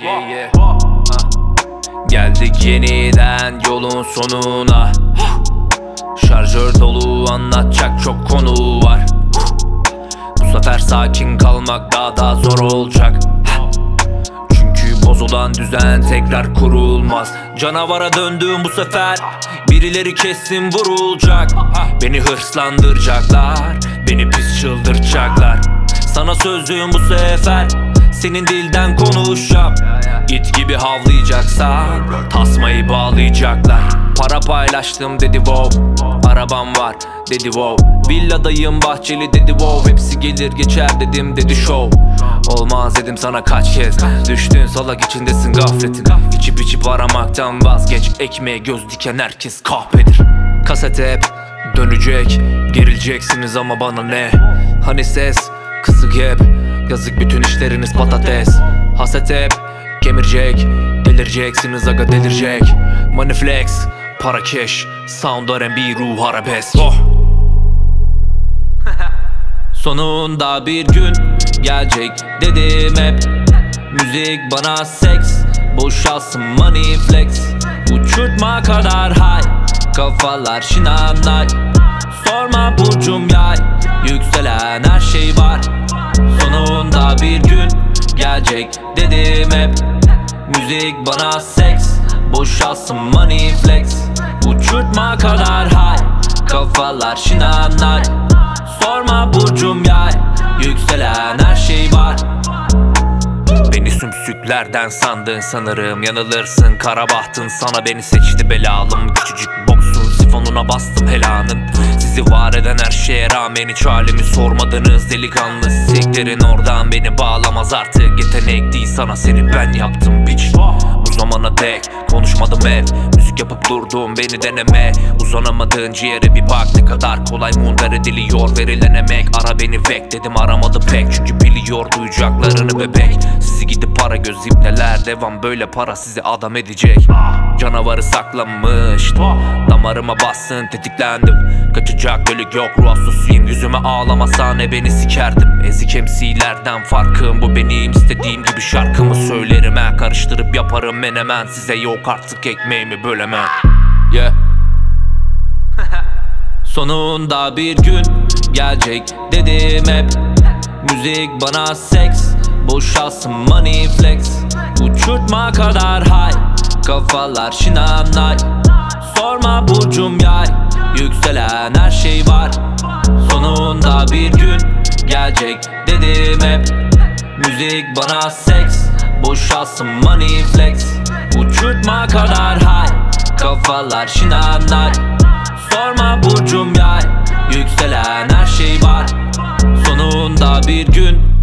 Geldik yeniden yolun sonuna. Şarjör dolu, anlatacak çok konu var. Bu sefer sakin kalmak daha da zor olacak. Çünkü bozulan düzen tekrar kurulmaz. Canavara döndüm bu sefer. Birileri kesin vurulacak. Beni hırslandıracaklar, beni pis çıldırtacaklar. Sana sözüm bu sefer, senin dilden konuşacağım. İt gibi havlayacaksan tasmayı bağlayacaklar. Para paylaştım dedi wow, arabam var dedi wow, villadayım bahçeli dedi wow, hepsi gelir geçer dedim dedi show. Olmaz dedim sana kaç kez, düştün salak içindesin gafletin. İçip içip aramaktan vazgeç, ekmeğe göz diken herkes kahpedir. Kaset hep dönecek, gerileceksiniz ama bana ne? Hani ses kısık hep, yazık bütün işleriniz patates. Haset hep kemirecek, delireceksiniz aga delirecek. Money flex, para cash, sound R&B, ruh arabesk. Sonunda bir gün gelecek dedim hep. Müzik bana seks, boşalsın money flex. Uçurtma kadar high, kafalar şinanay. Sorma burcum yay, yükselen her şey var. Sonunda bir gün gelecek dedim hep. Müzik bana seks, boşalsın money flex. Uçurtma kadar high, kafalar şinanay. Sorma burcum yay, yükselen her şey var. Beni sümsüklerden sandın sanırım, yanılırsın, kara bahtın sana beni seçti belalım. Küçücük boksun sifonuna bastım helanın. Sizi var eden her şeye rağmen hiç halimi sormadınız delikanlı. Siklerin oradan, beni bağlamaz artık. Yetenek değil sana, seni ben yaptım biç. Bu zamana dek konuşmadım ev, müzik yapıp durdum beni deneme. Uzanamadığın ciğere bir bak, ne kadar kolay mundar ediliyor verilen emek. Ara beni vek dedim, aramadı pek, çünkü biliyor duyacaklarını bebek. Sizi gidip para göz ipneler, devam böyle para sizi adam edecek. Canavarı saklamış, damarıma bassın tetiklendim. Kaçacak delik yok, ruh hastasıyım, yüzüme ağlamasan beni sikerdim. Ezik MC'lerden farkım bu, benim istediğim gibi şarkımı söylerim. Karıştırıp yaparım menemen, size yok artık ekmeğimi bölemem. Yeah. Sonunda bir gün gelecek dedim hep. Müzik bana seks, boşalsın money flex. Uçurtma kadar high, kafalar şinanay. Sorma burcum yay, yükselen her şey var. Sonunda bir gün gelecek dedim hep. Müzik bana seks, boşalsın money flex. Uçurtma kadar high, kafalar şinanay. Sorma burcum yay, yükselen her şey var. Sonunda bir gün